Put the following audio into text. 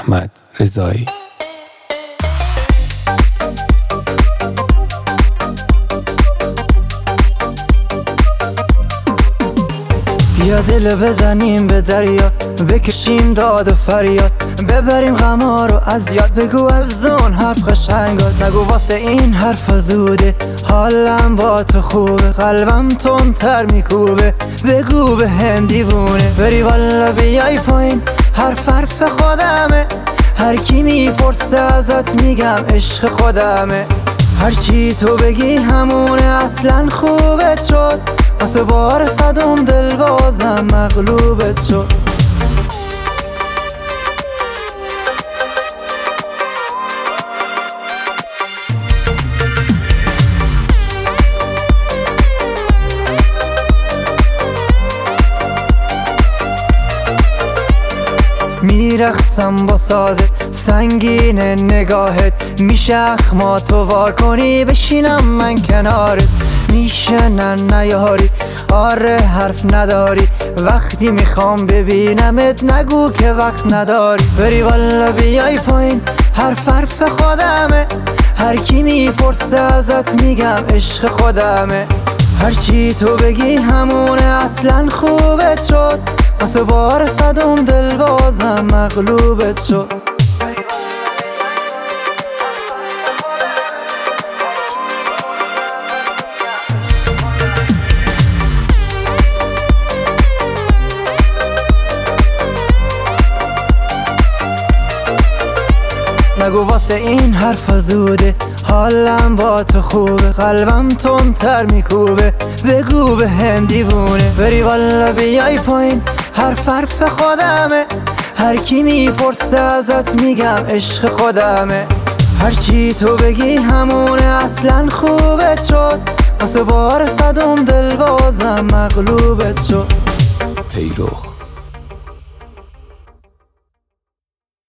احمد رضایی. بیا دل بزنیم به دریا، بکشیم داد و فریاد، ببریم غما رو از یاد. بگو از اون حرف قشنگات، نگو واسه این حرف زوده. حالم با تو خوبه، قلبم تندتر میکوبه. بگو به هم دیوونه، بری والا بیای پایین. حرف خودمه، هر کی میپرسه ازت میگم عشق خودمه. هرچی تو بگی همونه، اصلا خوبت شد. واسه بار صدم دل بازم مغلوبت شد. میرخصم با سازت، سنگین نگاهت. میشه اخما تو وا کنی، بشینم من کنارت. میشه نیاری، آره حرف نداری. وقتی میخوام ببینمت نگو که وقت نداری. بری والا بیای پایین، حرف خودمه. هر کی میپرسه ازت میگم عشق خودمه. هرچی تو بگی همونه، اصلا خوبت شد. واسه بار صدم دل بازم مغلوبت شد. نگو واسه این حرف زوده. حالم با تو خوبه، قلبم تندتر میکوبه. بگو به هم دیوونه، بری والا بیای پایین. حرف خودمه، هر کی میپرسه ازت میگم عشق خودمه. هرچی تو بگی همونه، اصلا خوبت شد. واسه بار صدم دل بازم مغلوبت شد. پیرخ